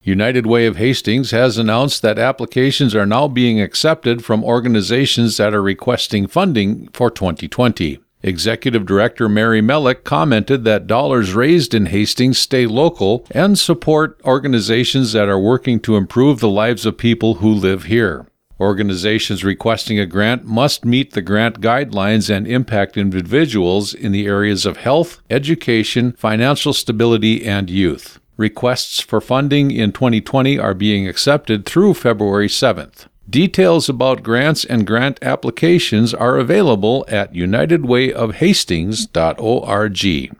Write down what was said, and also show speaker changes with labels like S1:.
S1: United Way of Hastings has announced that applications are now being accepted from organizations that are requesting funding for 2020. Executive Director Mary Mellick commented that dollars raised in Hastings stay local and support organizations that are working to improve the lives of people who live here. Organizations requesting a grant must meet the grant guidelines and impact individuals in the areas of health, education, financial stability, and youth. Requests for funding in 2020 are being accepted through February 7th. Details about grants and grant applications are available at unitedwayofhastings.org.